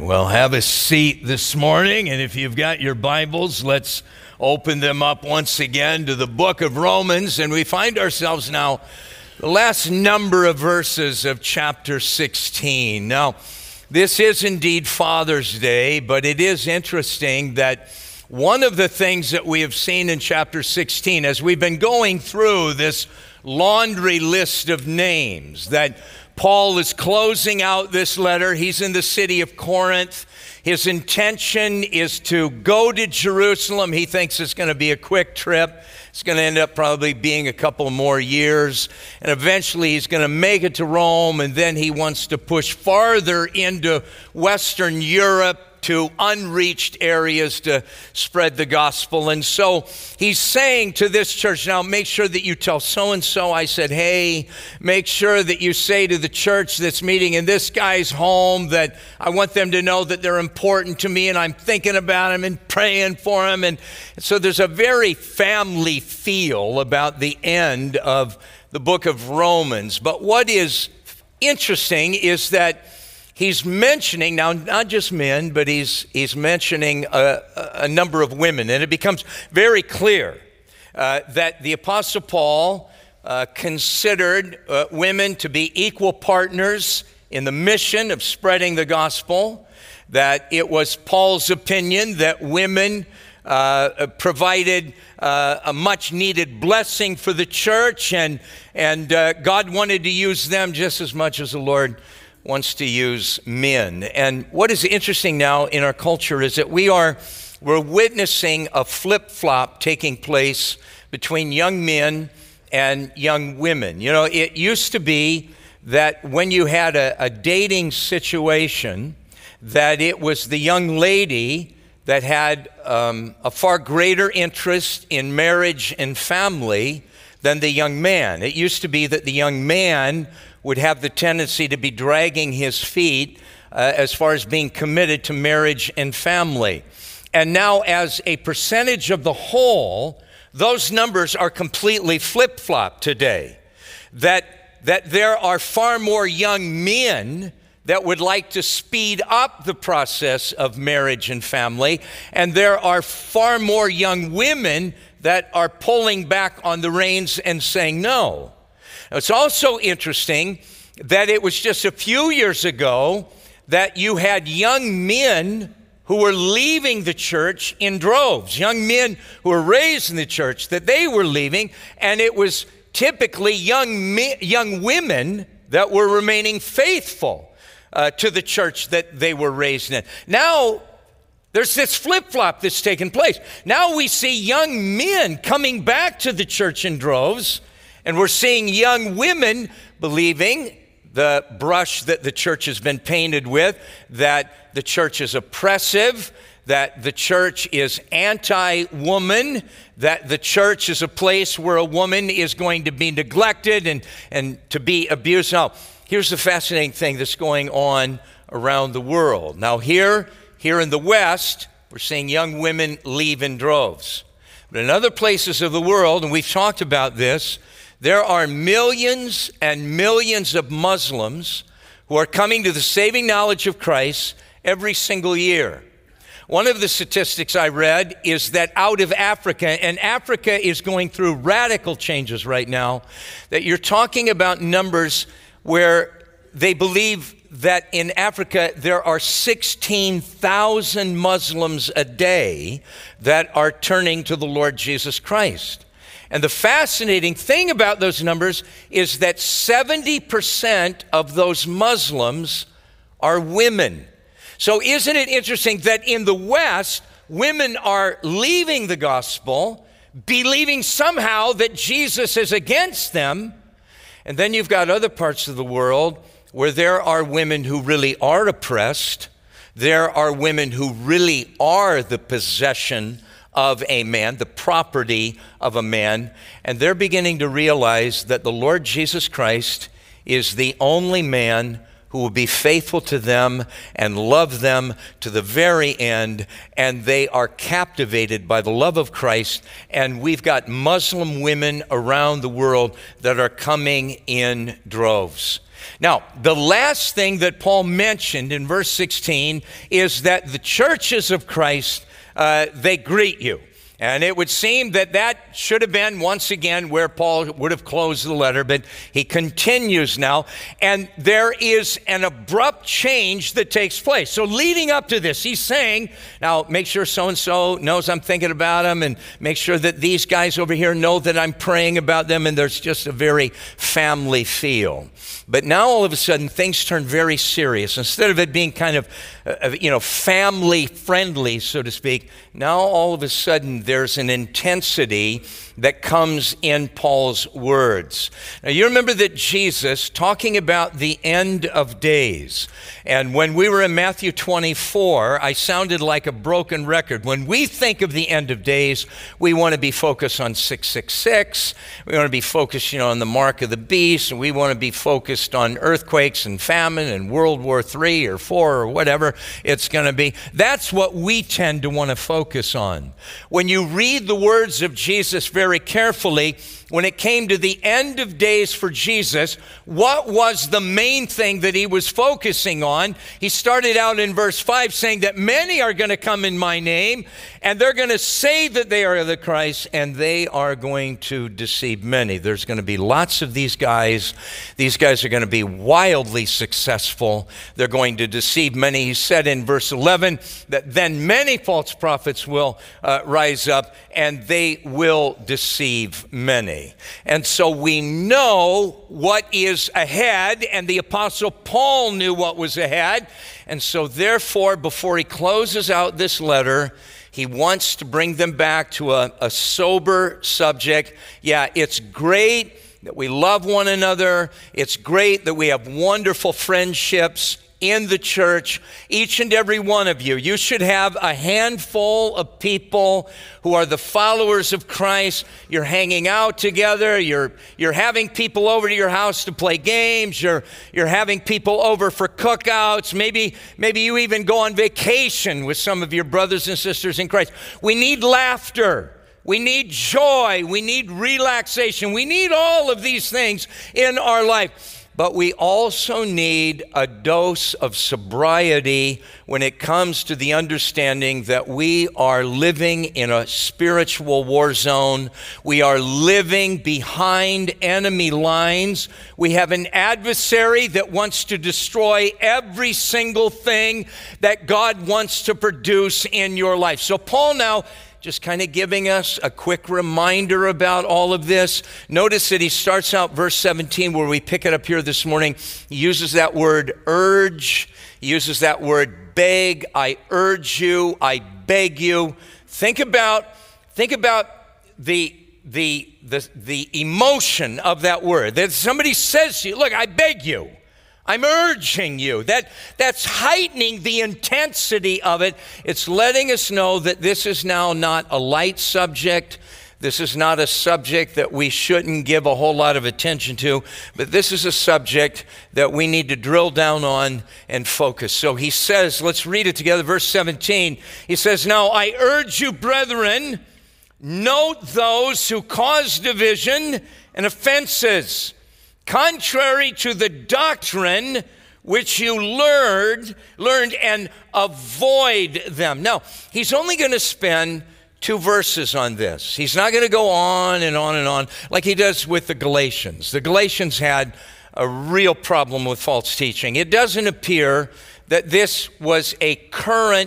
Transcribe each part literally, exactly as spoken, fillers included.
Well, have a seat this morning, and if you've got your Bibles, let's open them up once again to the book of Romans, and we find ourselves now the last number of verses of chapter sixteen. Now, this is indeed Father's Day, but it is interesting that one of the things that we have seen in chapter sixteen, as we've been going through this laundry list of names, that Paul is closing out this letter. He's in the city of Corinth. His intention is to go to Jerusalem. He thinks it's going to be a quick trip. It's going to end up probably being a couple more years. And eventually he's going to make it to Rome, and then he wants to push farther into Western Europe to unreached areas to spread the gospel. And so he's saying to this church, now make sure that you tell so-and-so I said, hey, make sure that you say to the church that's meeting in this guy's home that I want them to know that they're important to me and I'm thinking about them and praying for them. And so there's a very family feel about the end of the book of Romans. But what is interesting is that he's mentioning, now not just men, but he's he's mentioning a, a number of women. And it becomes very clear uh, that the Apostle Paul uh, considered uh, women to be equal partners in the mission of spreading the gospel, that it was Paul's opinion that women uh, provided uh, a much needed blessing for the church, and, and uh, God wanted to use them just as much as the Lord wants to use men. And what is interesting now in our culture is that we are we're witnessing a flip-flop taking place between young men and young women. You know, it used to be that when you had a, a dating situation, that it was the young lady that had um, a far greater interest in marriage and family than the young man. It used to be that the young man would have the tendency to be dragging his feet uh, as far as being committed to marriage and family. And now, as a percentage of the whole, those numbers are completely flip-flopped today. That, that there are far more young men that would like to speed up the process of marriage and family, and there are far more young women that are pulling back on the reins and saying no. It's also interesting that it was just a few years ago that you had young men who were leaving the church in droves, young men who were raised in the church, that they were leaving, and it was typically young men, young women that were remaining faithful uh, to the church that they were raised in. Now, there's this flip-flop that's taken place. Now we see young men coming back to the church in droves, and we're seeing young women believing the brush that the church has been painted with, that the church is oppressive, that the church is anti-woman, that the church is a place where a woman is going to be neglected and, and to be abused. Now, here's the fascinating thing that's going on around the world. Now, here, here in the West, we're seeing young women leave in droves. But in other places of the world, and we've talked about this, there are millions and millions of Muslims who are coming to the saving knowledge of Christ every single year. One of the statistics I read is that out of Africa, and Africa is going through radical changes right now, that you're talking about numbers where they believe that in Africa there are sixteen thousand Muslims a day that are turning to the Lord Jesus Christ. And the fascinating thing about those numbers is that seventy percent of those Muslims are women. So isn't it interesting that in the West, women are leaving the gospel, believing somehow that Jesus is against them, and then you've got other parts of the world where there are women who really are oppressed, there are women who really are the possession of a man, the property of a man, and they're beginning to realize that the Lord Jesus Christ is the only man who will be faithful to them and love them to the very end, and they are captivated by the love of Christ. And we've got Muslim women around the world that are coming in droves. Now, the last thing that Paul mentioned in verse sixteen is that the churches of Christ, uh, they greet you. And it would seem that that should have been, once again, where Paul would have closed the letter, but he continues now. And there is an abrupt change that takes place. So leading up to this, he's saying, now make sure so-and-so knows I'm thinking about them, and make sure that these guys over here know that I'm praying about them, and there's just a very family feel. But now all of a sudden, things turn very serious. Instead of it being kind of, uh, you know, family-friendly, so to speak, now all of a sudden there's an intensity that comes in Paul's words. Now, you remember that Jesus, talking about the end of days, and when we were in Matthew twenty-four, I sounded like a broken record. When we think of the end of days, we want to be focused on six six six. We want to be focused, you know, on the mark of the beast, and we want to be focused on earthquakes and famine and World War Three or Four or whatever it's going to be. That's what we tend to want to focus on. When you read the words of Jesus very carefully, when it came to the end of days for Jesus, what was the main thing that he was focusing on? He started out in verse five saying that many are going to come in my name, and they're going to say that they are the Christ, and they are going to deceive many. There's going to be lots of these guys. These guys are going to be wildly successful. They're going to deceive many. He said in verse eleven that then many false prophets will uh, rise up, and they will deceive many. And so we know what is ahead, and the Apostle Paul knew what was ahead. And so therefore, before he closes out this letter, he wants to bring them back to a, a sober subject. Yeah, it's great that we love one another. It's great that we have wonderful friendships in the church. Each and every one of you, you should have a handful of people who are the followers of Christ. You're hanging out together. You're, you're having people over to your house to play games. You're, you're having people over for cookouts. Maybe, maybe you even go on vacation with some of your brothers and sisters in Christ. We need laughter. We need joy. We need relaxation. We need all of these things in our life. But we also need a dose of sobriety when it comes to the understanding that we are living in a spiritual war zone. We are living behind enemy lines. We have an adversary that wants to destroy every single thing that God wants to produce in your life. So Paul now just kind of giving us a quick reminder about all of this. Notice that he starts out verse seventeen, where we pick it up here this morning. He uses that word urge. He uses that word beg. I urge you. I beg you. Think about, think about the, the, the, the emotion of that word. That somebody says to you, look, I beg you. I'm urging you. That, that's heightening the intensity of it. It's letting us know that this is now not a light subject. This is not a subject that we shouldn't give a whole lot of attention to, but this is a subject that we need to drill down on and focus. So he says, let's read it together, verse seventeen. He says, now I urge you, brethren, note those who cause division and offenses, contrary to the doctrine which you learned, learned and avoid them. Now, he's only going to spend two verses on this. He's not going to go on and on and on like he does with the Galatians. The Galatians had a real problem with false teaching. It doesn't appear that this was a current,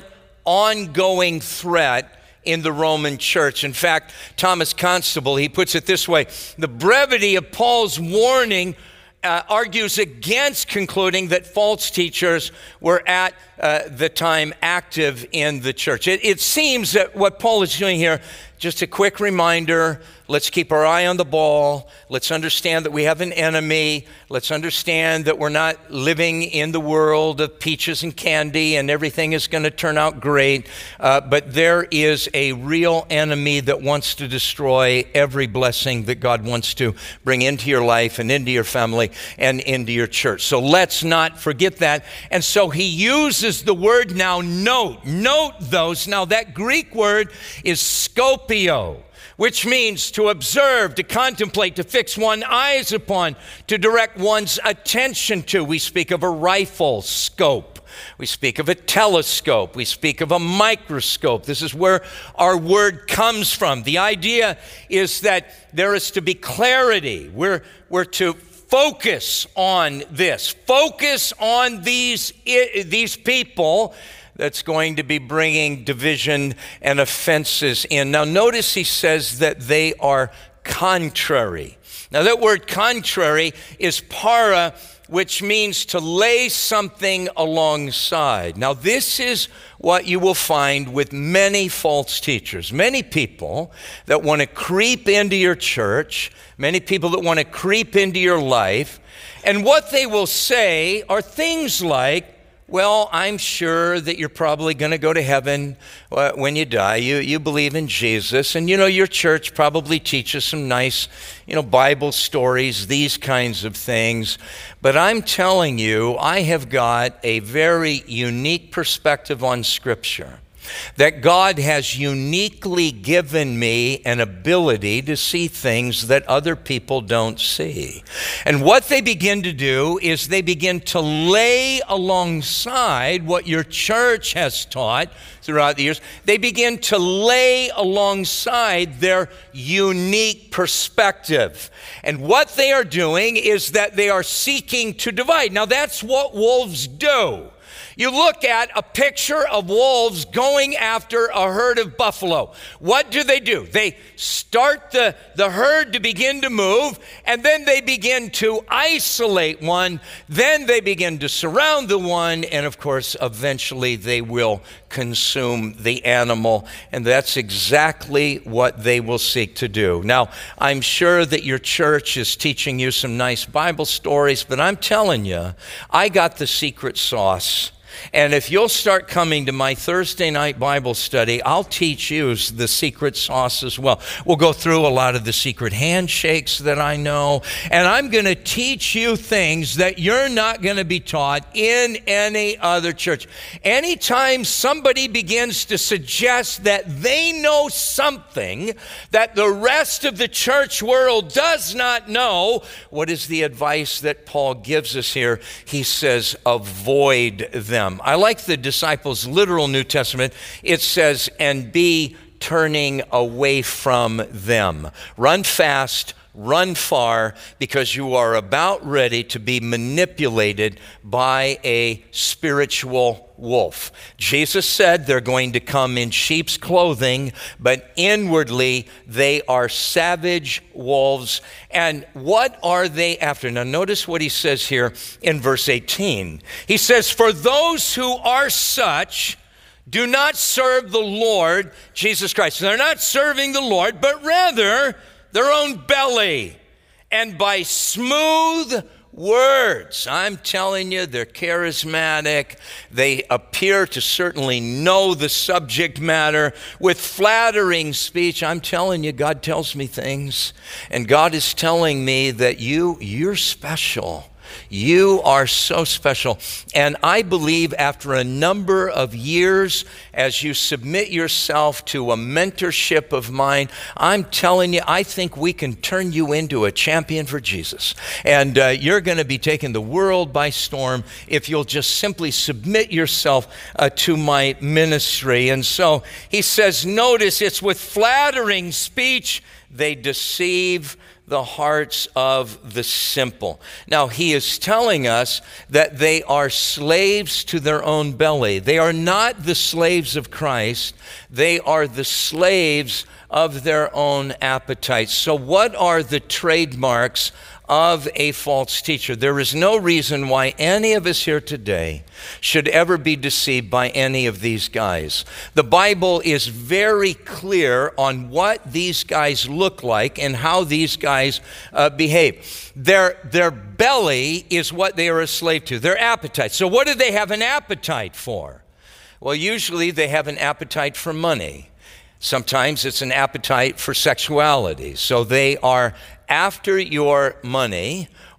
ongoing threat in the Roman church. In fact, Thomas Constable, he puts it this way: the brevity of Paul's warning uh, argues against concluding that false teachers were at uh, the time active in the church. It, it seems that what Paul is doing here, just a quick reminder, let's keep our eye on the ball. Let's understand that we have an enemy. Let's understand that we're not living in the world of peaches and candy and everything is going to turn out great. Uh, but there is a real enemy that wants to destroy every blessing that God wants to bring into your life and into your family and into your church. So let's not forget that. And so he uses the word now, note. Note those. Now that Greek word is scopio, which means to observe, to contemplate, to fix one's eyes upon, to direct one's attention to. We speak of a rifle scope. We speak of a telescope. We speak of a microscope. This is where our word comes from. The idea is that there is to be clarity. We're, we're to focus on this. Focus on these, these people that's going to be bringing division and offenses in. Now notice he says that they are contrary. Now that word contrary is para, which means to lay something alongside. Now this is what you will find with many false teachers. Many people that want to creep into your church, many people that want to creep into your life, and what they will say are things like, well, I'm sure that you're probably going to go to heaven when you die. You, you believe in Jesus. And, you know, your church probably teaches some nice, you know, Bible stories, these kinds of things. But I'm telling you, I have got a very unique perspective on Scripture. That God has uniquely given me an ability to see things that other people don't see. And what they begin to do is they begin to lay alongside what your church has taught throughout the years. They begin to lay alongside their unique perspective. And what they are doing is that they are seeking to divide. Now that's what wolves do. You look at a picture of wolves going after a herd of buffalo. What do they do? They start the, the herd to begin to move, and then they begin to isolate one. Then they begin to surround the one, and of course, eventually they will consume the animal. And that's exactly what they will seek to do. Now, I'm sure that your church is teaching you some nice Bible stories, but I'm telling you, I got the secret sauce. And if you'll start coming to my Thursday night Bible study, I'll teach you the secret sauce as well. We'll go through a lot of the secret handshakes that I know, and I'm going to teach you things that you're not going to be taught in any other church. Anytime somebody begins to suggest that they know something that the rest of the church world does not know, what is the advice that Paul gives us here? He says, avoid them. I like the disciples' literal New Testament. It says, and be turning away from them. Run fast, run far, because you are about ready to be manipulated by a spiritual wolf. Jesus said they're going to come in sheep's clothing, but inwardly they are savage wolves. And what are they after? Now notice what he says here in verse eighteen. He says, for those who are such do not serve the Lord Jesus Christ. They're not serving the Lord, but rather their own belly, and by smooth words. I'm telling you, they're charismatic. They appear to certainly know the subject matter. With flattering speech, I'm telling you, God tells me things, and God is telling me that you, you're special. You are so special. And I believe after a number of years, as you submit yourself to a mentorship of mine, I'm telling you, I think we can turn you into a champion for Jesus. And uh, you're going to be taking the world by storm if you'll just simply submit yourself uh, to my ministry. And so he says, notice it's with flattering speech they deceive the hearts of the simple. Now, he is telling us that they are slaves to their own belly. They are not the slaves of Christ. They are the slaves of their own appetites. So what are the trademarks of a false teacher? There is no reason why any of us here today should ever be deceived by any of these guys. The Bible is very clear on what these guys look like and how these guys uh, behave. Their, their belly is what they are a slave to, their appetite. So what do they have an appetite for? Well, usually they have an appetite for money. Sometimes it's an appetite for sexuality. So they are after your money,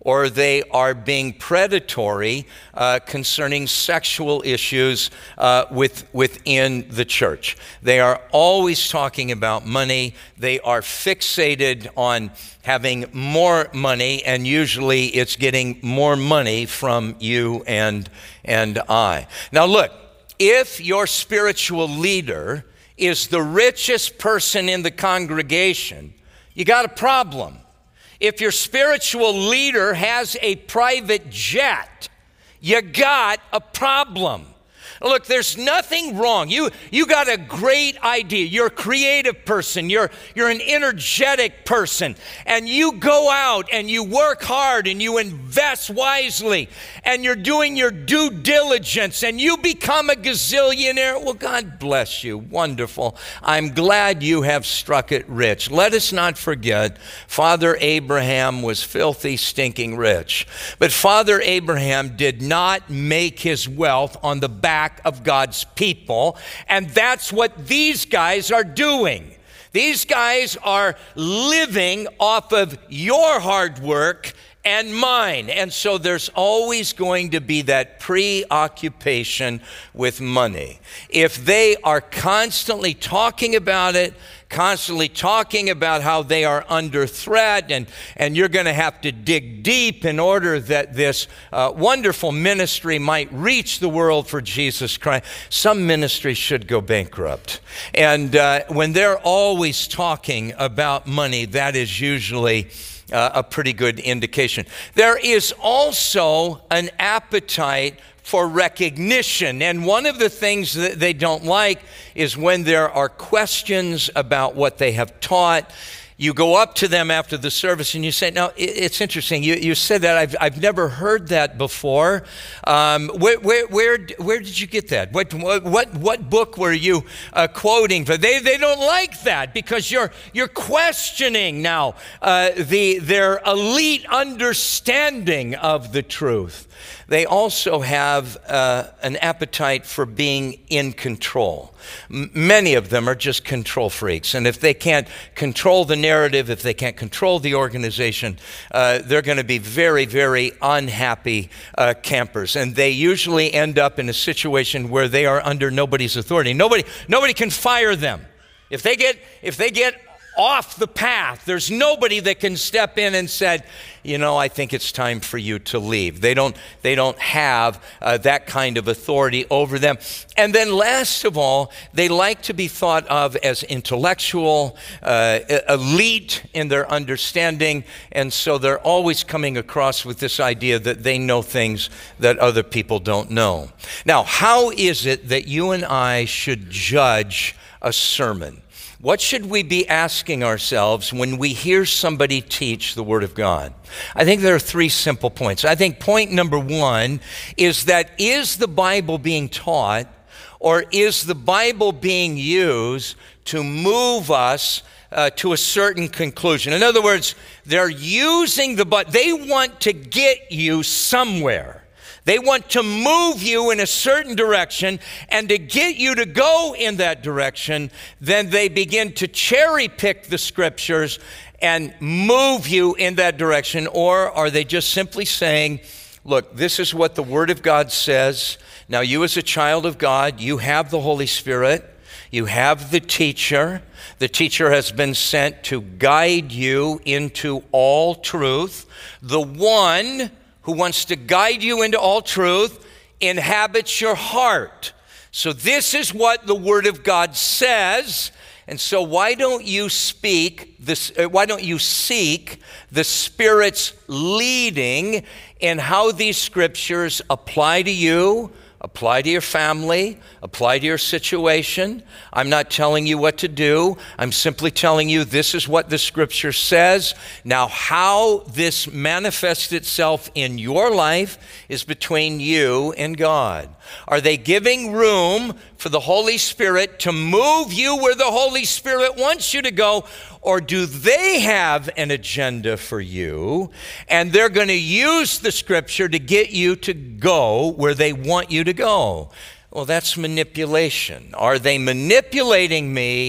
or they are being predatory uh, concerning sexual issues uh, with, within the church. They are always talking about money. They are fixated on having more money, and usually it's getting more money from you and, and I. Now look, if your spiritual leader is the richest person in the congregation, you got a problem. If your spiritual leader has a private jet, you got a problem. Look, there's nothing wrong. You, you got a great idea. You're a creative person. You're, you're an energetic person. And you go out and you work hard and you invest wisely. And you're doing your due diligence and you become a gazillionaire. Well, God bless you. Wonderful. I'm glad you have struck it rich. Let us not forget, Father Abraham was filthy, stinking rich. But Father Abraham did not make his wealth on the back of God's people, and that's what these guys are doing. These guys are living off of your hard work and mine, and so there's always going to be that preoccupation with money. If they are constantly talking about it, constantly talking about how they are under threat, and, and you're going to have to dig deep in order that this uh, wonderful ministry might reach the world for Jesus Christ. Some ministries should go bankrupt. And uh, when they're always talking about money, that is usually uh, a pretty good indication. There is also an appetite for recognition. And one of the things that they don't like is when there are questions about what they have taught. You go up to them after the service and you say, now, it's interesting. You, you said that. I've, I've never heard that before. Um, where, where, where, where did you get that? What, what, what book were you uh, quoting? But they, they don't like that because you're, you're questioning now uh, the, their elite understanding of the truth. They also have uh, an appetite for being in control. M- many of them are just control freaks. And if they can't control the narrative, if they can't control the organization, uh, they're going to be very, very unhappy uh, campers. And they usually end up in a situation where they are under nobody's authority. Nobody, nobody can fire them. If they get, if they get off the path, there's nobody that can step in and said, you know, I think it's time for you to leave. They don't, they don't have uh, that kind of authority over them. And then last of all, they like to be thought of as intellectual, uh, elite in their understanding. And so they're always coming across with this idea that they know things that other people don't know. Now, how is it that you and I should judge a sermon? What should we be asking ourselves when we hear somebody teach the Word of God? I think there are three simple points. I think point number one is that is the Bible being taught, or is the Bible being used to move us uh, to a certain conclusion? In other words, they're using the Bible. They want to get you somewhere. They want to move you in a certain direction, and to get you to go in that direction, then they begin to cherry pick the scriptures and move you in that direction. Or are they just simply saying, look, this is what the Word of God says. Now you as a child of God, you have the Holy Spirit. You have the teacher. The teacher has been sent to guide you into all truth. The one who wants to guide you into all truth inhabits your heart. So this is what the Word of God says. And so why don't you speak this, why don't you seek the Spirit's leading in how these scriptures apply to you, apply to your family, apply to your situation. I'm not telling you what to do. I'm simply telling you this is what the scripture says. Now, how this manifests itself in your life is between you and God. Are they giving room for the Holy Spirit to move you where the Holy Spirit wants you to go? Or do they have an agenda for you, and they're going to use the scripture to get you to go where they want you to go? Well, that's manipulation. Are they manipulating me,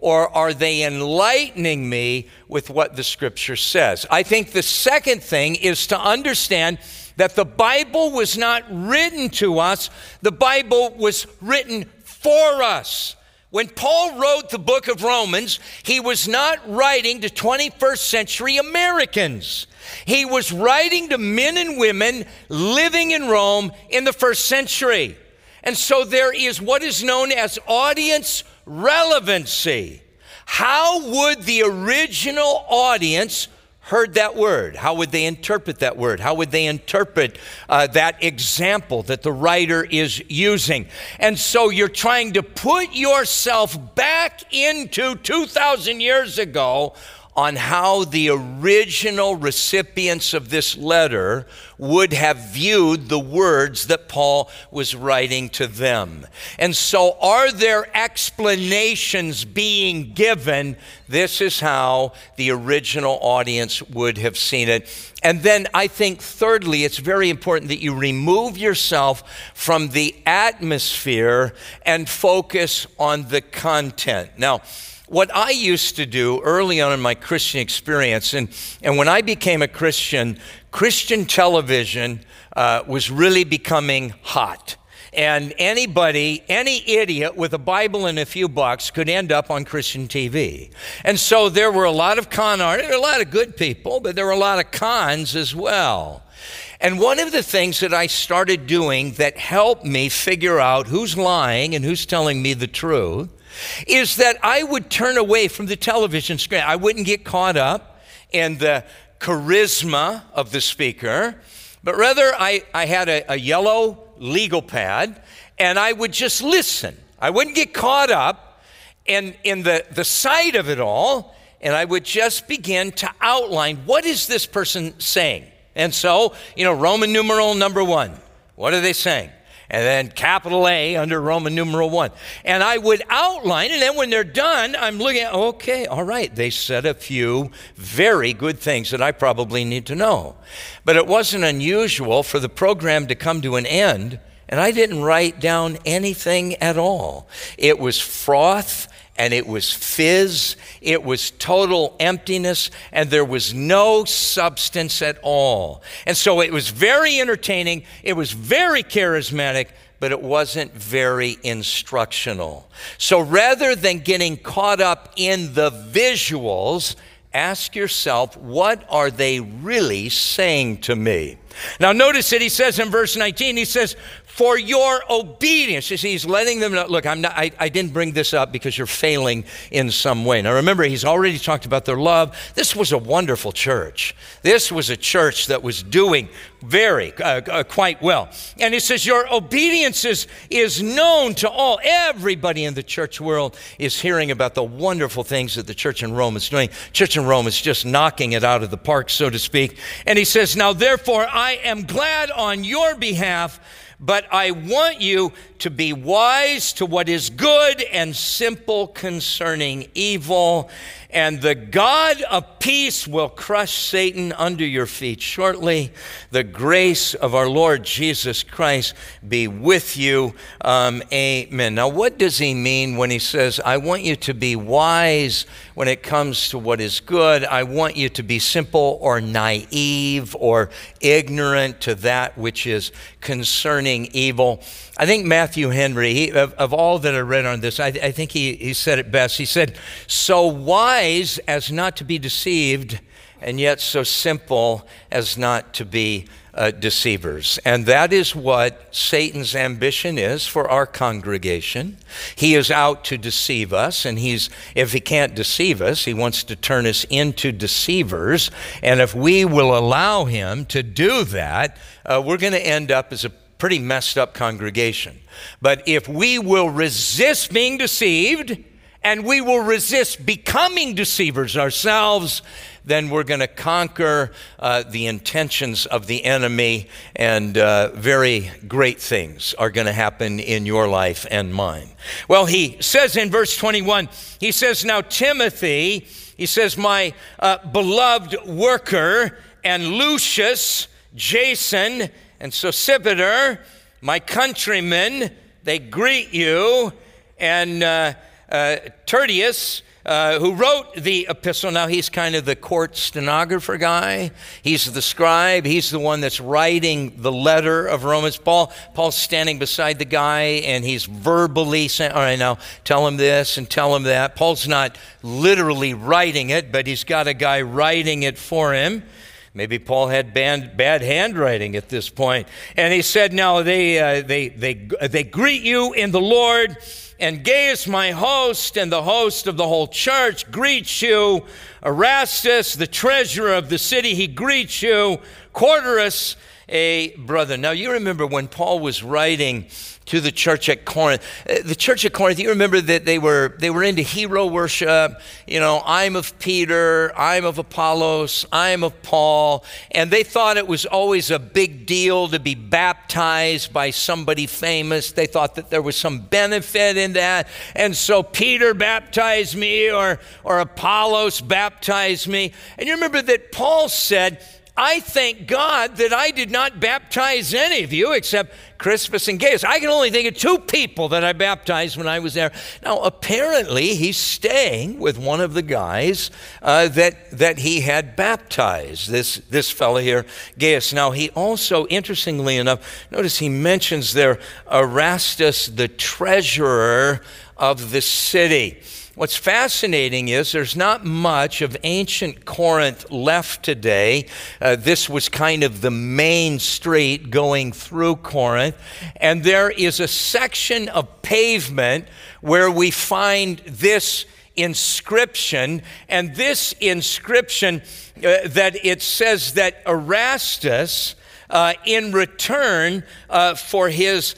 or are they enlightening me with what the Scripture says? I think the second thing is to understand that the Bible was not written to us. The Bible was written for us. When Paul wrote the book of Romans, he was not writing to twenty-first century Americans. He was writing to men and women living in Rome in the first century. And so there is what is known as audience relevancy. How would the original audience heard that word? How would they interpret that word? How would they interpret uh, that example that the writer is using? And so you're trying to put yourself back into two thousand years ago on how the original recipients of this letter would have viewed the words that Paul was writing to them. And so are there explanations being given? This is how the original audience would have seen it. And then I think thirdly, it's very important that you remove yourself from the atmosphere and focus on the content. Now, what I used to do early on in my Christian experience, and, and when I became a Christian, Christian television uh, was really becoming hot. And anybody, any idiot with a Bible and a few bucks could end up on Christian T V. And so there were a lot of con artists, there were a lot of good people, but there were a lot of cons as well. And one of the things that I started doing that helped me figure out who's lying and who's telling me the truth is that I would turn away from the television screen. I wouldn't get caught up in the charisma of the speaker, but rather I, I had a, a yellow legal pad, and I would just listen. I wouldn't get caught up in, in the, the sight of it all, and I would just begin to outline, what is this person saying? And so, you know, Roman numeral number one, what are they saying? And then capital A under Roman numeral one. And I would outline, and then when they're done, I'm looking at, okay, all right, they said a few very good things that I probably need to know. But it wasn't unusual for the program to come to an end, and I didn't write down anything at all. It was froth, and it was fizz, it was total emptiness, and there was no substance at all. And so it was very entertaining, it was very charismatic, but it wasn't very instructional. So rather than getting caught up in the visuals, ask yourself, what are they really saying to me? Now notice that he says in verse nineteen, he says, for your obedience. You see, he's letting them know, look, I'm not, I, I didn't bring this up because you're failing in some way. Now remember, he's already talked about their love. This was a wonderful church. This was a church that was doing very, uh, uh, quite well. And he says, your obedience is, is known to all. Everybody in the church world is hearing about the wonderful things that the church in Rome is doing. Church in Rome is just knocking it out of the park, so to speak. And he says, now therefore, I am glad on your behalf, but I want you to be wise to what is good and simple concerning evil. And the God of peace will crush Satan under your feet shortly. The grace of our Lord Jesus Christ be with you. Um, amen. Now, what does he mean when he says, I want you to be wise when it comes to what is good? I want you to be simple or naive or ignorant to that which is concerning evil. I think Matthew Henry, he, of, of all that I read on this, I, I think he, he said it best. He said, so wise as not to be deceived, and yet so simple as not to be uh, deceivers. And that is what Satan's ambition is for our congregation. He is out to deceive us, and he's, if he can't deceive us, he wants to turn us into deceivers. And if we will allow him to do that, uh, we're going to end up as a pretty messed up congregation. But if we will resist being deceived, and we will resist becoming deceivers ourselves, then we're going to conquer uh, the intentions of the enemy, and uh, very great things are going to happen in your life and mine. Well, he says in verse twenty-one, he says, now Timothy, he says, my uh, beloved worker, and Lucius, Jason, and Sosipater, my countrymen, they greet you. And uh, uh, Tertius, Uh, who wrote the epistle. Now, he's kind of the court stenographer guy. He's the scribe. He's the one that's writing the letter of Romans. Paul, Paul's standing beside the guy, and he's verbally saying, all right, now tell him this and tell him that. Paul's not literally writing it, but he's got a guy writing it for him. Maybe Paul had bad, bad handwriting at this point. And he said, now they, uh, they, they, they greet you in the Lord. And Gaius, my host, and the host of the whole church greets you. Erastus, the treasurer of the city, he greets you. Quarterus, a brother. Now, you remember when Paul was writing to the church at Corinth. The church at Corinth, you remember that they were they were into hero worship. You know, I'm of Peter, I'm of Apollos, I'm of Paul. And they thought it was always a big deal to be baptized by somebody famous. They thought that there was some benefit in that. And so Peter baptized me, or, or Apollos baptized me. And you remember that Paul said, I thank God that I did not baptize any of you except Crispus and Gaius. I can only think of two people that I baptized when I was there. Now, apparently, he's staying with one of the guys uh, that, that he had baptized, this, this fellow here, Gaius. Now, he also, interestingly enough, notice he mentions there Erastus, the treasurer of the city. What's fascinating is there's not much of ancient Corinth left today. Uh, this was kind of the main street going through Corinth. And there is a section of pavement where we find this inscription. And this inscription uh, that it says that Erastus, uh, in return uh, for his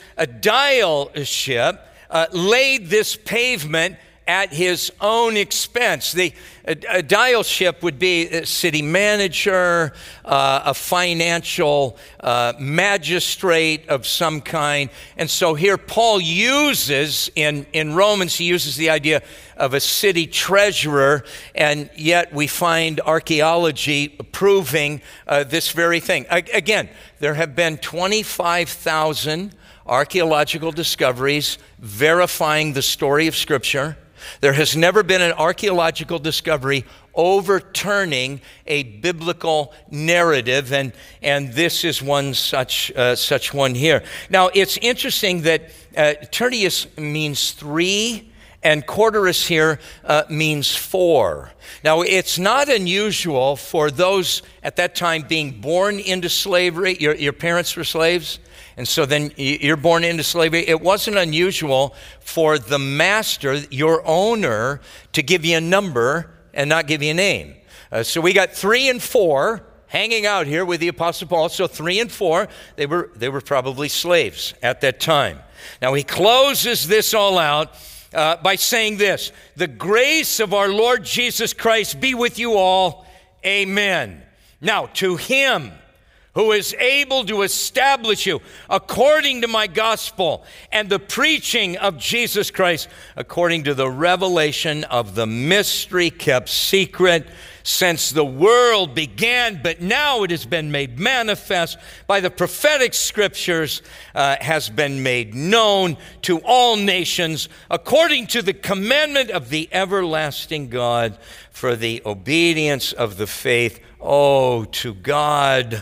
aedileship, uh, laid this pavement at his own expense. The aedileship would be a city manager, uh, a financial uh, magistrate of some kind. And so here Paul uses, in, in Romans, he uses the idea of a city treasurer, and yet we find archaeology proving uh, this very thing. I, again, there have been twenty-five thousand archaeological discoveries verifying the story of Scripture. There has never been an archaeological discovery overturning a biblical narrative, and, and this is one such, uh, such one here. Now, it's interesting that uh, Tertius means three, and Quarterus here uh, means four. Now, it's not unusual for those at that time being born into slavery. Your, your parents were slaves, and so then you're born into slavery. It wasn't unusual for the master, your owner, to give you a number and not give you a name. Uh, so we got three and four hanging out here with the Apostle Paul. So three and four, they were, they were probably slaves at that time. Now, he closes this all out Uh, by saying this: the grace of our Lord Jesus Christ be with you all. Amen. Now, to him who is able to establish you according to my gospel and the preaching of Jesus Christ, according to the revelation of the mystery kept secret since the world began, but now it has been made manifest by the prophetic scriptures, uh, has been made known to all nations, according to the commandment of the everlasting God, for the obedience of the faith. Oh, to God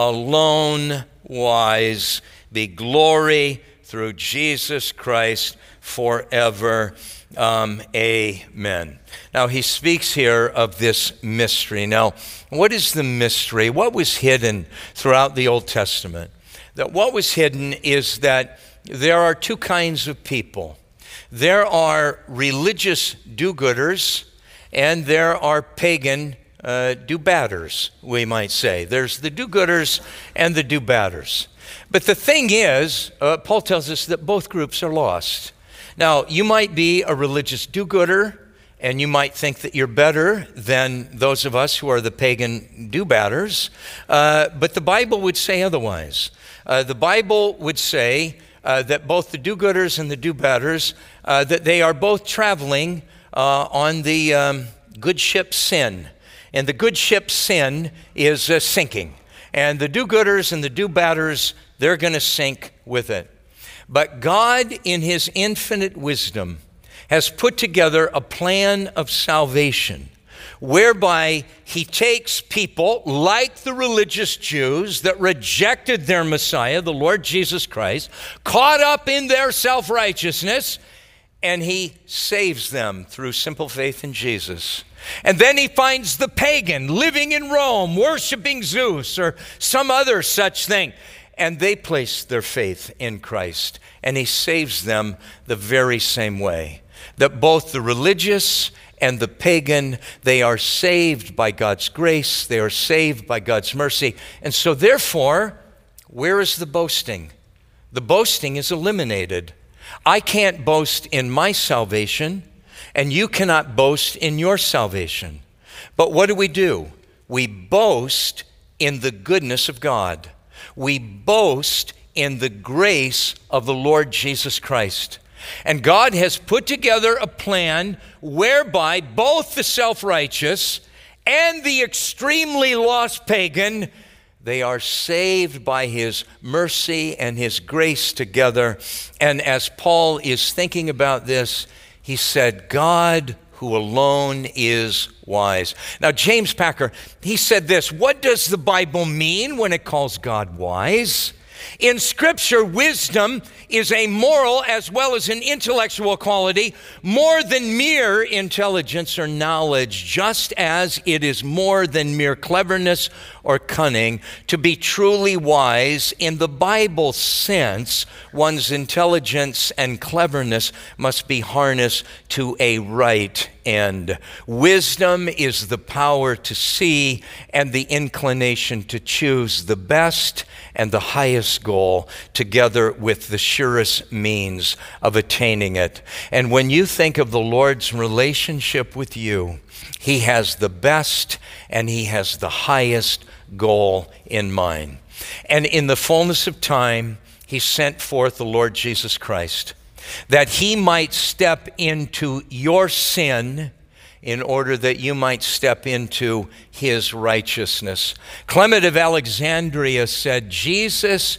alone wise be glory through Jesus Christ forever. Um, amen. Now, he speaks here of this mystery. Now, what is the mystery? What was hidden throughout the Old Testament? That what was hidden is that there are two kinds of people. There are religious do-gooders, and there are pagan uh, do-badders, we might say. There's the do-gooders and the do-badders. But the thing is, uh, Paul tells us that both groups are lost. Now, you might be a religious do-gooder, and you might think that you're better than those of us who are the pagan do-badders, uh, but the Bible would say otherwise. Uh, the Bible would say uh, that both the do-gooders and the do-badders, uh, that they are both traveling uh, on the um, good ship Sin. And the good ship Sin is uh, sinking. And the do-gooders and the do-badders, they're going to sink with it. But God, in his infinite wisdom, has put together a plan of salvation whereby he takes people like the religious Jews that rejected their Messiah, the Lord Jesus Christ, caught up in their self-righteousness, and he saves them through simple faith in Jesus. And then he finds the pagan living in Rome, worshiping Zeus or some other such thing, and they place their faith in Christ, and he saves them the very same way. That both the religious and the pagan, they are saved by God's grace, they are saved by God's mercy. And so therefore, where is the boasting? The boasting is eliminated. I can't boast in my salvation, and you cannot boast in your salvation. But what do we do? We boast in the goodness of God. We boast in the grace of the Lord Jesus Christ. And God has put together a plan whereby both the self-righteous and the extremely lost pagan, they are saved by his mercy and his grace together. And as Paul is thinking about this, he said, God who alone is wise. Now, James Packer, he said this, what does the Bible mean when it calls God wise? In Scripture, wisdom is a moral as well as an intellectual quality, more than mere intelligence or knowledge, just as it is more than mere cleverness or cunning. To be truly wise, in the Bible sense, one's intelligence and cleverness must be harnessed to a right end. Wisdom is the power to see and the inclination to choose the best and the highest goal, together with the surest means of attaining it. And when you think of the Lord's relationship with you, he has the best and he has the highest goal in mind. And in the fullness of time, he sent forth the Lord Jesus Christ, that he might step into your sin in order that you might step into his righteousness. Clement of Alexandria said, Jesus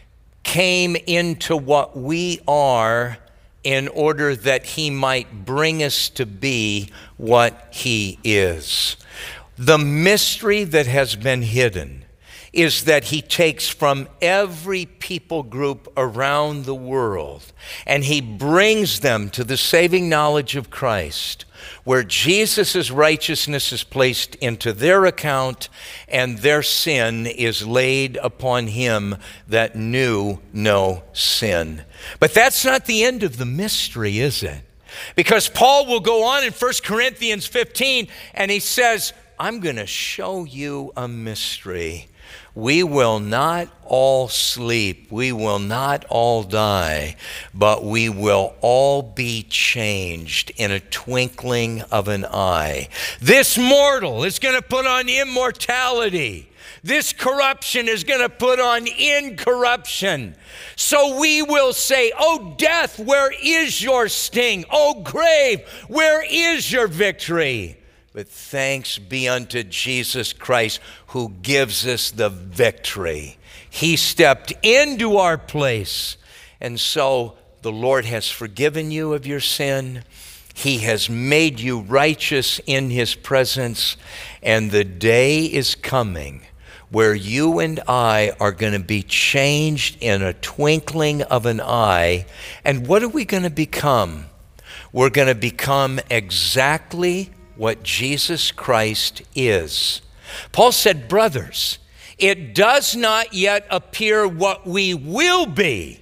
came into what we are in order that he might bring us to be what he is. The mystery that has been hidden is that he takes from every people group around the world and he brings them to the saving knowledge of Christ, where Jesus' righteousness is placed into their account and their sin is laid upon him that knew no sin. But that's not the end of the mystery, is it? Because Paul will go on in First Corinthians fifteen and he says, I'm going to show you a mystery. We will not all sleep, we will not all die, but we will all be changed in a twinkling of an eye. This mortal is going to put on immortality. This corruption is going to put on incorruption. So we will say, oh death, where is your sting? Oh grave, where is your victory? But thanks be unto Jesus Christ, who gives us the victory. He stepped into our place. And so the Lord has forgiven you of your sin. He has made you righteous in his presence. And the day is coming where you and I are going to be changed in a twinkling of an eye. And what are we going to become? We're going to become exactly what Jesus Christ is. Paul said, brothers, it does not yet appear what we will be,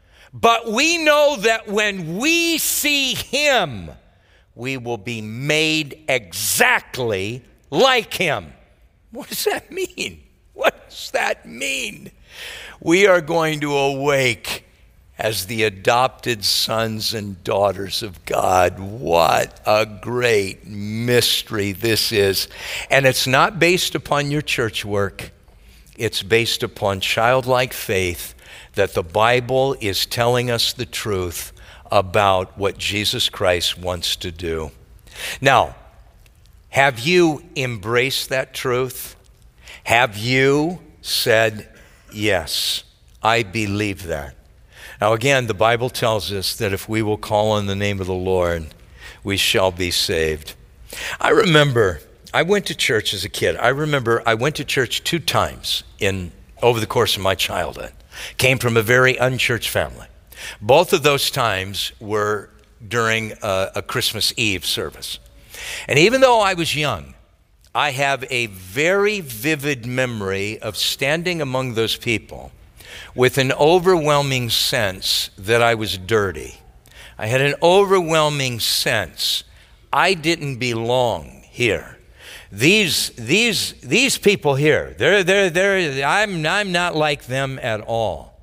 but we know that when we see him, we will be made exactly like him. What does that mean? What does that mean? We are going to awake as the adopted sons and daughters of God. What a great mystery this is. And it's not based upon your church work. It's based upon childlike faith that the Bible is telling us the truth about what Jesus Christ wants to do. Now, have you embraced that truth? Have you said, yes, I believe that? Now again, the Bible tells us that if we will call on the name of the Lord, we shall be saved. I remember, I went to church as a kid. I remember I went to church two times in over the course of my childhood. Came from a very unchurched family. Both of those times were during a, a Christmas Eve service. And even though I was young, I have a very vivid memory of standing among those people with an overwhelming sense that I was dirty. I had an overwhelming sense I didn't belong here. These, these, these people here, they're, they're, they're, I'm, I'm not like them at all.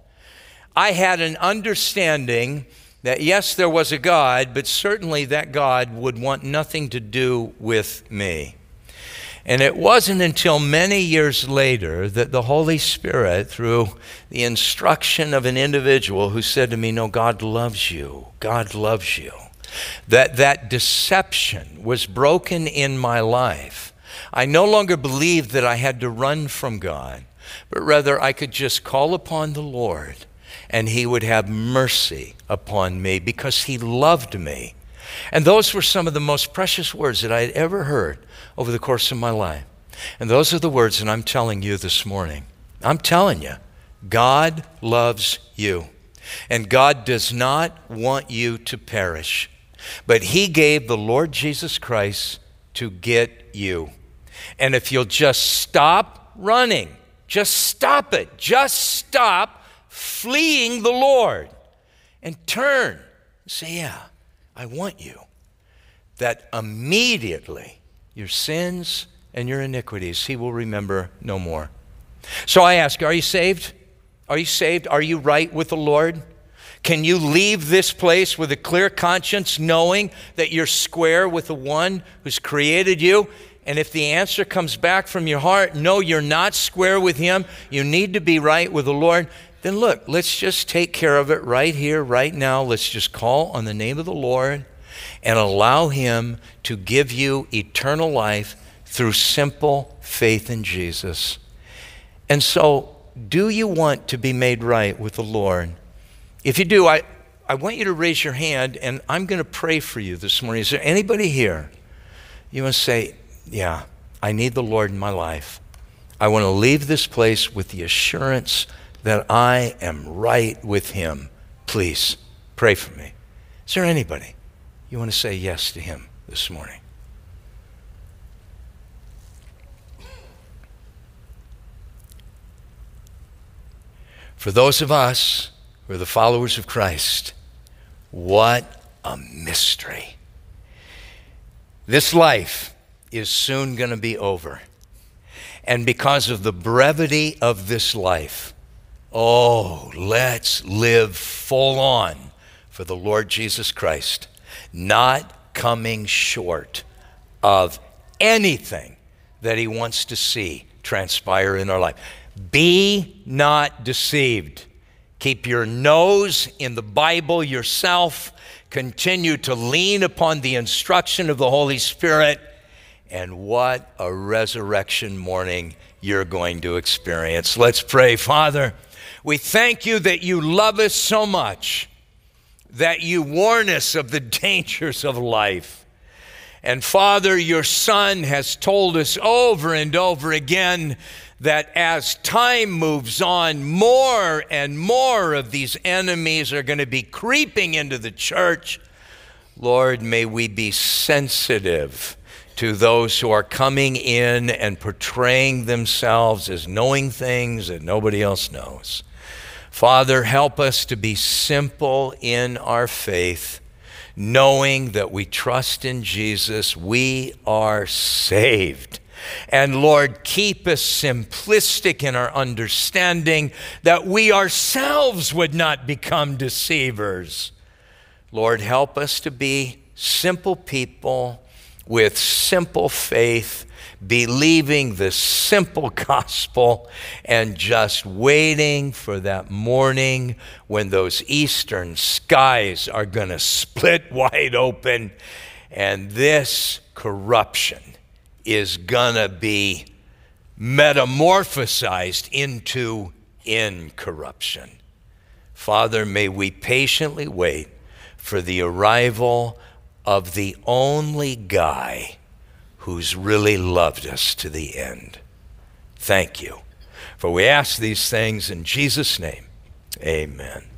I had an understanding that yes, there was a God, but certainly that God would want nothing to do with me. And it wasn't until many years later that the Holy Spirit, through the instruction of an individual who said to me, no, God loves you, God loves you, that that deception was broken in my life. I no longer believed that I had to run from God, but rather I could just call upon the Lord and he would have mercy upon me because he loved me. And those were some of the most precious words that I had ever heard over the course of my life. And those are the words that I'm telling you this morning. I'm telling you, God loves you. And God does not want you to perish. But he gave the Lord Jesus Christ to get you. And if you'll just stop running, just stop it, just stop fleeing the Lord and turn and say, yeah, I want you, that immediately your sins and your iniquities he will remember no more. So I ask, are you saved? Are you saved? Are you right with the Lord? Can you leave this place with a clear conscience, knowing that you're square with the one who's created you? And if the answer comes back from your heart, no, you're not square with him, you need to be right with the Lord, then look, let's just take care of it right here, right now. Let's just call on the name of the Lord and allow him to give you eternal life through simple faith in Jesus. And so, do you want to be made right with the Lord? If you do, I, I want you to raise your hand, and I'm going to pray for you this morning. Is there anybody here? You want to say, yeah, I need the Lord in my life. I want to leave this place with the assurance that I am right with him. Please pray for me. Is there anybody you want to say yes to him this morning? For those of us who are the followers of Christ, what a mystery. This life is soon going to be over. And because of the brevity of this life, oh, let's live full on for the Lord Jesus Christ, not coming short of anything that he wants to see transpire in our life. Be not deceived. Keep your nose in the Bible yourself. Continue to lean upon the instruction of the Holy Spirit. And what a resurrection morning you're going to experience. Let's pray. Father, we thank you that you love us so much, that you warn us of the dangers of life. And Father, your Son has told us over and over again that as time moves on, more and more of these enemies are going to be creeping into the church. Lord, may we be sensitive to those who are coming in and portraying themselves as knowing things that nobody else knows. Father, help us to be simple in our faith, knowing that we trust in Jesus, we are saved. And Lord, keep us simplistic in our understanding that we ourselves would not become deceivers. Lord, help us to be simple people with simple faith, believing the simple gospel and just waiting for that morning when those eastern skies are going to split wide open and this corruption is going to be metamorphosized into incorruption. Father, may we patiently wait for the arrival of the only guy who's really loved us to the end. Thank you. For we ask these things in Jesus' name. Amen.